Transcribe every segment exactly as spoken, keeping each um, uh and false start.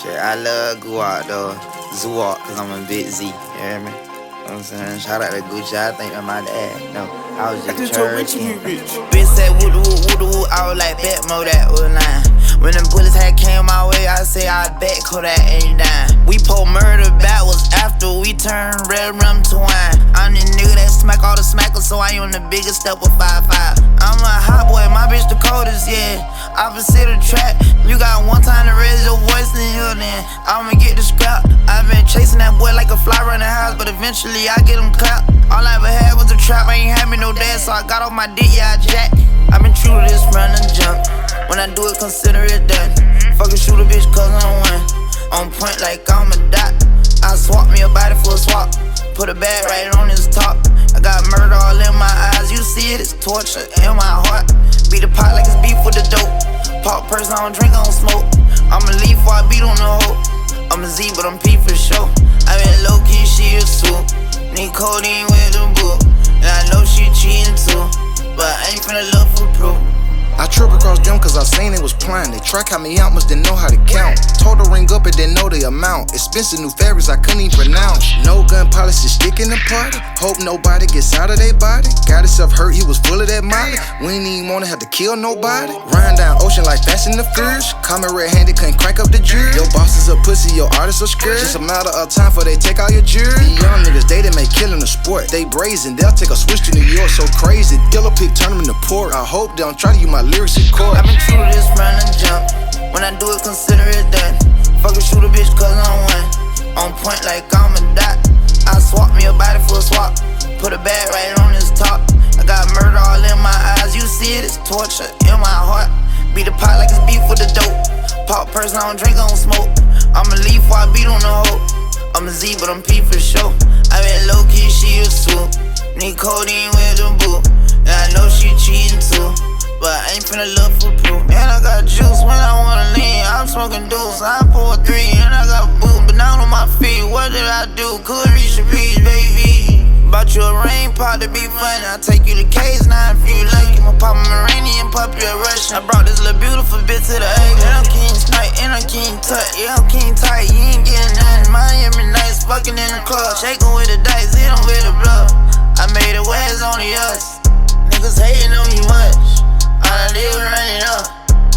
Shit, I love Guap though. Zuwalk, cause I'm a big Z. You hear me? You know what I'm saying? Shout out to Gucci, I think I'm my dad. No, I was just churching. Bitch said woo woo woo woo, I was like bet mo that was lying. When them bullets had came my way, I say I bet Kodak ain't dying. We pull murder backwards after we turn red rum to wine. I'm the nigga that smack all the smackers, so I on the biggest step with five five. I'm a hot boy, my bitch the coldest, yeah. Opposite of the track, you got one time to raise your voice in here, then I'ma get the scrap. I've been chasing that boy like a fly around the house, but eventually I get him clapped. All I ever had was a trap, I ain't had me no dad, so I got off my dick, yeah, I jack. I've been true to this run and jump. When I do it, consider it done. Fucking shoot a bitch cause I'm one. On point like I'm a dot. I swap me a body for a swap. Put a bag right on his top. I got murder all in my eyes. You see it, it's torture in my heart. Beat the pot like it's beef with the dope. Pop person, I don't drink, I don't smoke. I'm a leaf before I beat on the hoe. I'm a Z, but I'm P for sure. I been low key, she a suit. Need codeine with the book. And I know she cheating too, but I ain't finna look for proof. I trip across them cause I seen they was blind. They try count me out, must didn't know how to count. Told her ring up and didn't know the amount. Expensive new fabrics I couldn't even pronounce. No gun policy stick in the party. Hope nobody gets out of their body. Got himself hurt, he was full of that molly. We ain't even wanna have to kill nobody. Riding down ocean like Fast and the Furious. Call me red-handed, couldn't crank up the jury. Your boss is a pussy, your artist are scared. Just a matter of time for they take all your jewelry. These young niggas, they done make killing a sport. They brazen, they'll take a switch to New York. So crazy, Dilla pick turn them into pork. I hope they don't try to use my lyrics in court. I've been true to this run and jump. When I do it, consider it done. Fucking shoot a bitch cause I'm one. On point like I'm a dot. I swap me a body for a swap. Put a bag right on his top. I got murder all in my eyes. You see it, it's torture in my heart. Beat the pot like it's beef with the dope. Pop person, I don't drink, I don't smoke. I'm a leaf before I beat on the hoe. I'm a Z, but I'm P for sure. I been low key, she a suit. Need codeine with the boot. And I know she cheating too, but I ain't finna look for proof. And I got juice when I wanna lean. I'm smoking deuce, I pour three, and I got boot. But now on my feet, what did I do? Could reach the peach, baby. Bought you a rain pot to be funny. I take you to K's now if you lucky. I'ma pop a Iranian, pop you a Russian. I brought this little beautiful bitch to the egg. And I'm king snipe, and I'm king tut. Yeah, I'm king tight, you ain't getting nothing. Miami nights, fucking in the club. Shaking with the dice, hit 'em with the bluff. I made it where it's only us. Niggas hating on me much. All I did was run it up.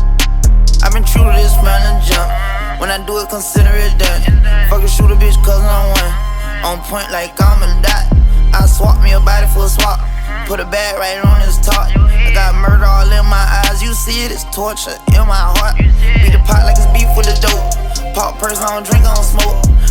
I've been true to this run and jump. When I do it, consider it done. Fucking shoot a bitch cause I'm one. On point like I'm a dot. I swap me a body for a swap. Put a bag right on his top. I got murder all in my eyes. You see it, it's torture in my heart. Beat the pot like it's beef with the dope. Pop person, I don't drink, I don't smoke.